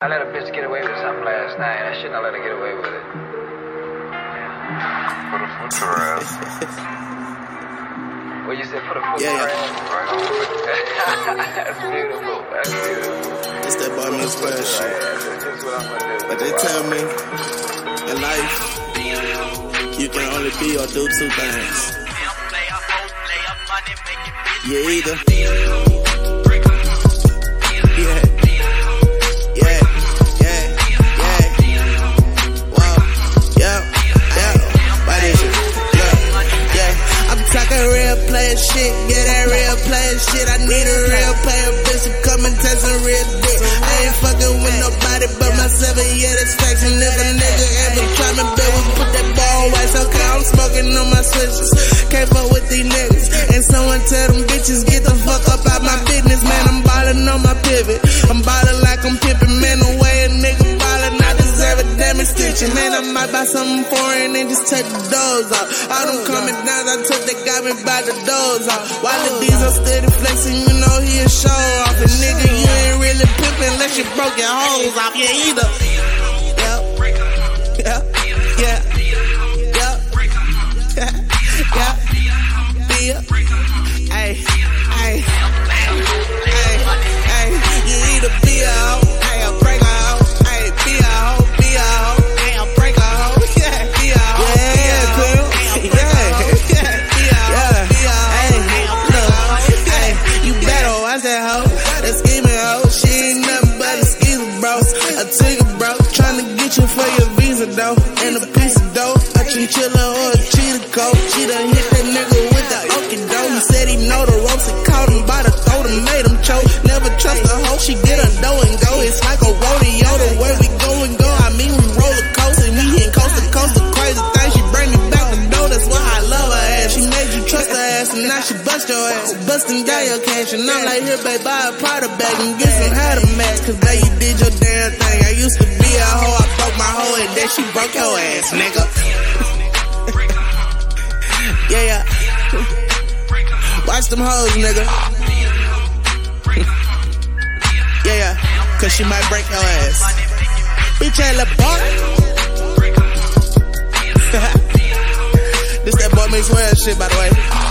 I let a bitch get away with something last night. I shouldn't have let her get away with it. Put a foot to her ass. Well, you said put a foot to her ass? Right on. That's beautiful. That's beautiful. It's that bottom of square shit. That's what I'm gonna do. But they tell me, in life, you can only be or do two things. You either shit, yeah, that real player shit. I need a real player bitch to come and test some real dick. I ain't fucking with nobody but myself, and yeah, that's facts. And if a nigga ever try me, bitch, we put that ball on wax. Okay, I'm smoking on my switches. Can't fuck with these niggas. And someone tell them bitches, get the fuck up out my business, man. I'm ballin' on my pivot. I'm ballin' like I'm pimpin', man. The way a nigga ballin', I deserve a damn extension. Man, I might buy something foreign and just take the doors off. All them coming down, I took they got me by the doors off. While the diesel steady flexing, you know he a show off. And nigga, you ain't really pimpin' unless you broke your hoes off. Yeah, either. You either be a hoe, hey, or break a hoe. Hey, be a hoe, be a hoe. Hey, or break a hoe. Yeah, be a hoe. Yeah, cool. You better watch that hoe. That scheming hoe, she ain't nothing but a skeezer, bro. A tigger, bro, tryna get you for your visa, though. And a piece of dough, a chinchilla or a cheetah coat. She done hit that nigga with the okie dough. He said he know the ropes and caught him by the throat and made him choke. Never trust a hoe, she get a dough and go. It's like a rodeo, the way we go and go. I mean, we roller coaster and we hit coast to coast. The crazy thing, she bring me back the dough. That's why I love her ass. She made you trust her ass and now she bust your ass. Bustin' down your cash and I'm like, here, babe, buy a Prada bag and get some how to match. Cause babe, you did your damn thing. I used to be a hoe, I broke my hoe and then she broke your ass, nigga. Yeah. Watch them hoes, nigga. Yeah, cause she might break your ass. Bitch at the bar. This that boy makes well shit, by the way.